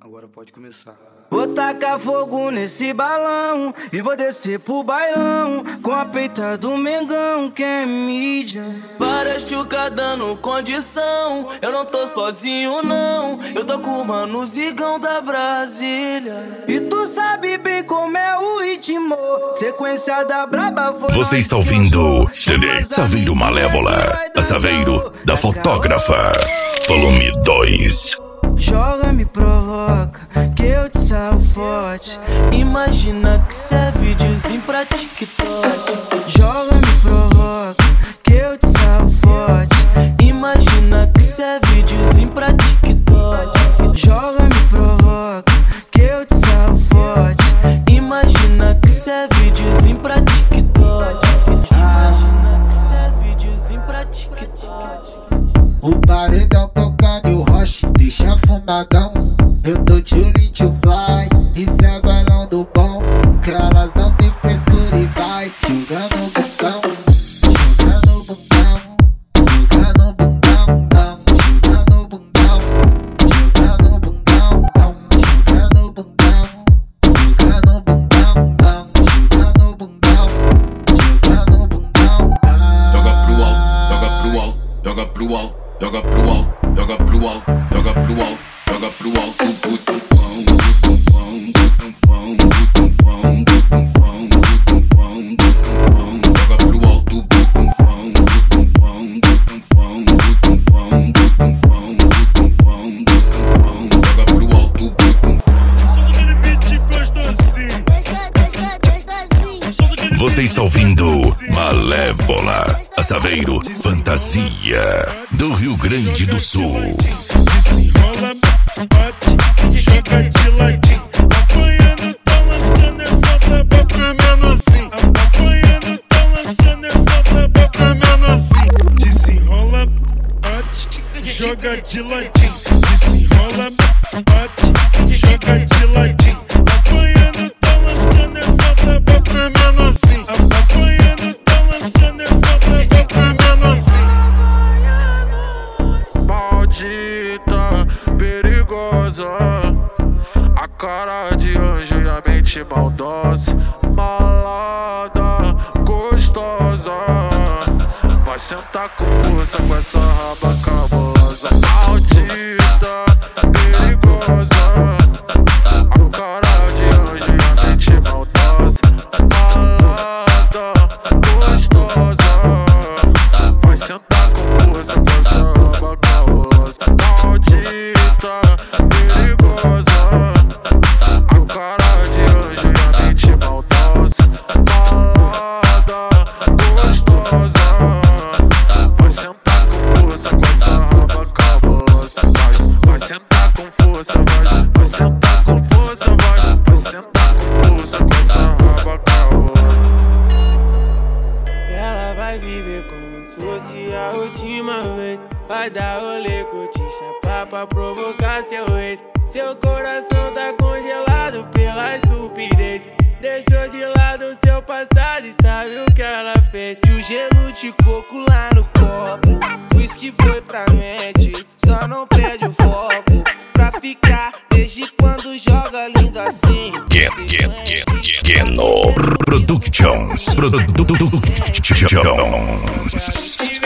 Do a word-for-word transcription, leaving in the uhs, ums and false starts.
Agora pode começar. Vou tacar fogo nesse balão e vou descer pro bailão com a peita do Mengão, que é mídia. Várias chucas dando condição, eu não tô sozinho não, eu tô com o mano Zigão da Brasília. E tu sabe bem como é o ritmo, sequência da braba foi. Você está ouvindo C D Saveiro Malévola, a Saveiro da Fotógrafa, volume dois. Joga, me provoca, que eu te salvo forte. Imagina que cê é videozinho pra TikTok. Joga, me provoca, que eu te salvo forte. Imagina que cê é videozinho pra TikTok. Joga, me provoca, que eu te salvo forte. Imagina que cê é videozinho pra TikTok. Imagina que cê é videozinho pra TikTok. O paredão tocando e o roche deixa fumadão. Eu tô chillin' to fly, isso é bailão do bom. Que elas não tem frescura e vai jogando o bundão. Jogando o bundão, jogando o bundão, não. Jogando o bundão, jogando o bundão, não. Jogando o bundão, jogando o bundão, não. Jogando o bundão, jogando o bundão. Joga pro alto, joga pro alto, joga pro alto. Joga pro alto, joga pro alto, joga pro alto, joga pro alto, do sanfão, do sanfão, do sanfão, do sanfão, do sanfão, do sanfão, do sanfão, joga pro alto, do sanfão, do sanfão, do sanfão, do sanfão, do sanfão, do sanfão, do sanfão, joga pro alto, do sanfão. Só daquele beat gostosinho. Você está ouvindo Malévola, a Saveiro Fantasia, do Rio Grande do Sul. Desenrola, bate, joga de ladinho. Apanhando, tá lançando essa braba pra menorzinho. Apanhando, tá lançando essa braba pra menorzinho. Desenrola, bate, joga de ladinho. Desenrola, bate, joga de ladinho. Apanhando, tá lançando essa braba pra menorzinho. Apanhando, tá lançando essa braba pra menorzinho. Maldita, perigosa, a cara de anjo e a mente maldosa. Malada, gostosa, vai sentar com força com essa raba cabulosa. Maldita, perigosa, a cara de anjo e a mente maldosa. Malada, gostosa, vai sentar com força com essa raba cabulosa. Maldita, perigosa, a cara de anjo e a mente maldosa. Malada, gostosa, vai sentar com força com essa raba cabulosa. Vai, vai sentar com força, vai, vai sentar com força, vai, vai sentar com força com essa raba cabulosa. Ela vai viver como se fosse a última vez. Vai dar rolê, curtir, chapar pra provocar seu ex. Seu coração tá congelado pela estupidez. Deixou de lado seu passado e sabe o que ela fez. E o gelo de coco lá no copo, whisky foi pra mente, só não perde o foco. Pra ficar desde quando joga lindo assim. Get, get, get, get, Geno Productions. Productions.